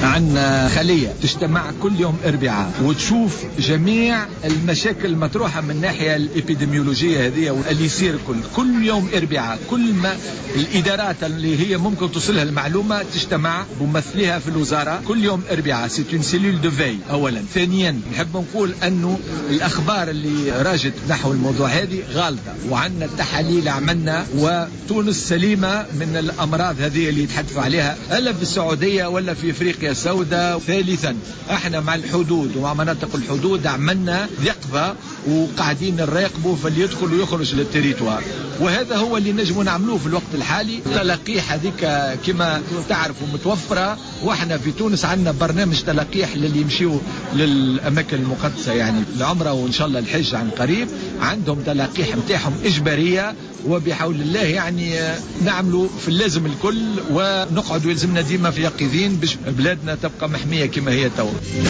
عندنا خلية تجتمع كل يوم أربعاء وتشوف جميع المشاكل المطروحة من الناحية الإبيديميولوجية هذه اللي يصير كل يوم أربعاء. كل ما الإدارات اللي هي ممكن توصلها المعلومة تجتمع بممثلها في الوزارة كل يوم أربعاء. سيت اون سيلول دو في. أولا. ثانيا نحب نقول أنه الأخبار اللي راجت نحو الموضوع هذه غالطة، وعندنا التحاليل عملنا، وتونس سليمة من الأمراض هذه اللي يتحدثوا عليها ألا في السعودية ولا في أفريقيا السوداء. ثالثا احنا مع الحدود ومع مناطق الحدود عملنا ذقبة وقاعدين نراقبوا فاللي يدخل ويخرج للتريتوار، وهذا هو اللي نجموا نعملوه في الوقت الحالي. تلقيح هذيك كما تعرفوا متوفرة، واحنا في تونس عندنا برنامج تلقيح للي يمشيوا للأماكن المقدسة يعني العمرة وإن شاء الله الحج عن قريب، عندهم تلقيح متاعهم إجبارية، وبحول الله يعني نعملوا في اللازم الكل ونقعد ويلزمنا ديما في يقظين باش بلادنا تبقى محمية كما هي تو.